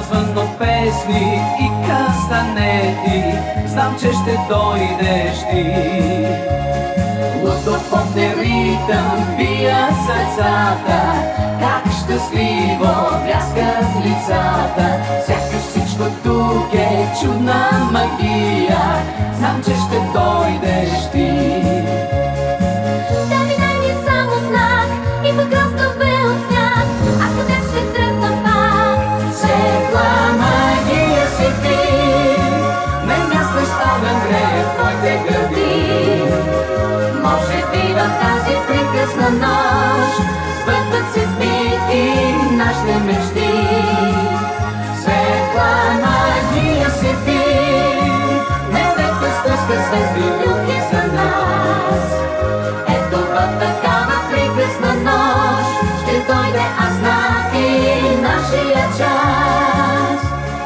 звънно песни и кастанети, знам, че ще дойдеш ти. Лудопопне ритъм бият сърцата, как щастливо бляскат лицата. Сякаш всичко тук е чудна магия, знам, че ще дойдеш ти. Може би в тази прекрасна нощ сбъдват се дни нашите мечти. Светла магия си ти, небето спуска звезди люки за нас. Ето в такава прекрасна нощ ще дойде, аз знам, и нашия час.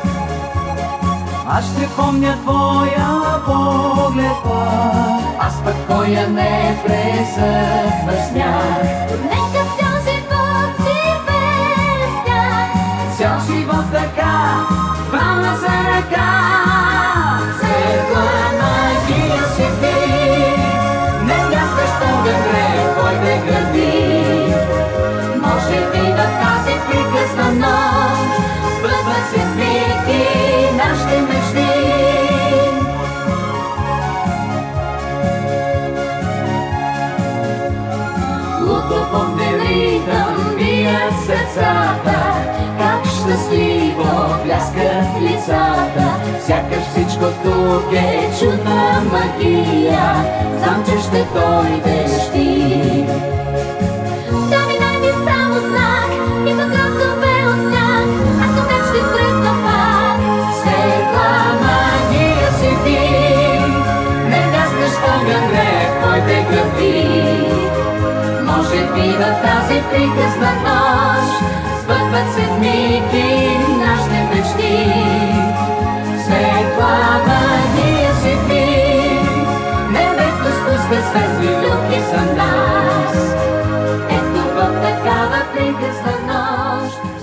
Аз ще помня твоя поглед, аз пък коя не пресъхва смях. Нека цял живот живее с тях, Цял живот така, двама за ръка. светла магия си ти, Не мясташ огън грее, кой те гради. може би в тази прекрасна нощ сбъдват се дни нашите мечти. Лудопопне ритъм бият сърцата, как щастливо бляскат лицата. Сякаш всичко тук е чудна магия, знам, че ще дойдеш ти. Дай ми само знак и пък ростове от сняг, аз до теб ще тръгна пак. Светла магия си ти, не гаснеш огън грее в твоите гърди. Може би в тази прекрасна нощ сбъдват се дни нашите мечти. Светла магия си ти, небето спуска звезди люки за нас. Ето в такава прекрасна нощ